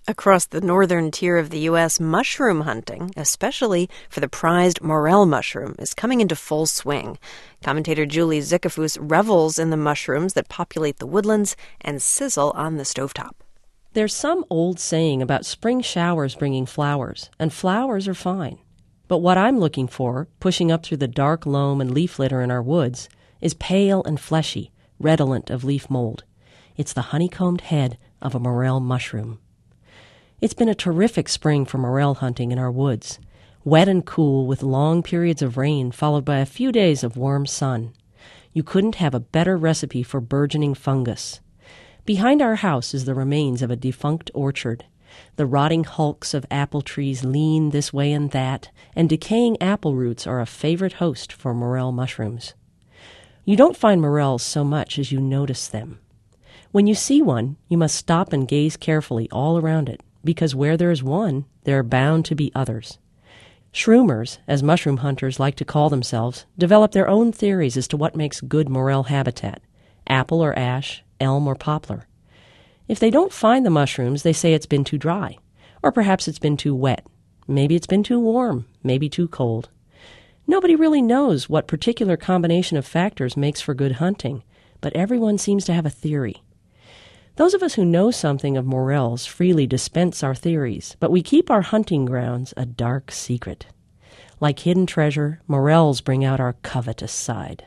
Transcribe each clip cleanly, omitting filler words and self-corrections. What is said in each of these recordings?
Across the northern tier of the U.S., mushroom hunting, especially for the prized morel mushroom, is coming into full swing. Commentator Julie Zickafoose revels in the mushrooms that populate the woodlands and sizzle on the stovetop. There's some old saying about spring showers bringing flowers, and flowers are fine. But what I'm looking for, pushing up through the dark loam and leaf litter in our woods, is pale and fleshy, redolent of leaf mold. It's the honeycombed head of a morel mushroom. It's been a terrific spring for morel hunting in our woods. Wet and cool with long periods of rain followed by a few days of warm sun. You couldn't have a better recipe for burgeoning fungus. Behind our house is the remains of a defunct orchard. The rotting hulks of apple trees lean this way and that, and decaying apple roots are a favorite host for morel mushrooms. You don't find morels so much as you notice them. When you see one, you must stop and gaze carefully all around it, because where there is one, there are bound to be others. Shroomers, as mushroom hunters like to call themselves, develop their own theories as to what makes good morel habitat, apple or ash, elm or poplar. If they don't find the mushrooms, they say it's been too dry, or perhaps it's been too wet. Maybe it's been too warm, maybe too cold. Nobody really knows what particular combination of factors makes for good hunting, but everyone seems to have a theory. Those of us who know something of morels freely dispense our theories, but we keep our hunting grounds a dark secret. Like hidden treasure, morels bring out our covetous side.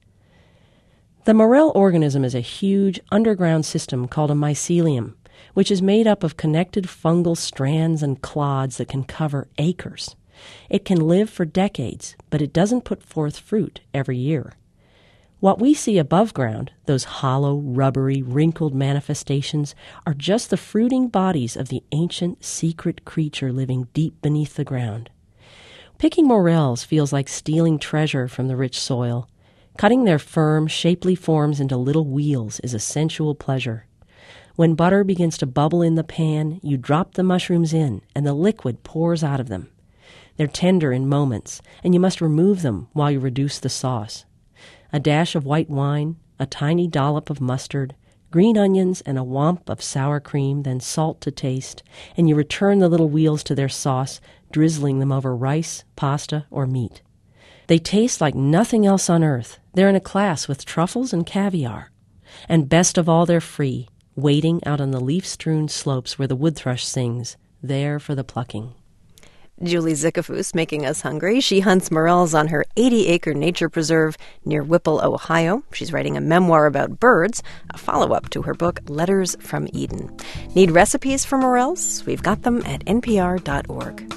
The morel organism is a huge underground system called a mycelium, which is made up of connected fungal strands and clods that can cover acres. It can live for decades, but it doesn't put forth fruit every year. What we see above ground, those hollow, rubbery, wrinkled manifestations, are just the fruiting bodies of the ancient, secret creature living deep beneath the ground. Picking morels feels like stealing treasure from the rich soil. Cutting their firm, shapely forms into little wheels is a sensual pleasure. When butter begins to bubble in the pan, you drop the mushrooms in, and the liquid pours out of them. They're tender in moments, and you must remove them while you reduce the sauce. A dash of white wine, a tiny dollop of mustard, green onions, and a womp of sour cream, then salt to taste, and you return the little wheels to their sauce, drizzling them over rice, pasta, or meat. They taste like nothing else on earth. They're in a class with truffles and caviar. And best of all, they're free, waiting out on the leaf-strewn slopes where the wood thrush sings, there for the plucking. Julie Zickafoose making us hungry. She hunts morels on her 80-acre nature preserve near Whipple, Ohio. She's writing a memoir about birds, a follow-up to her book, Letters from Eden. Need recipes for morels? We've got them at npr.org.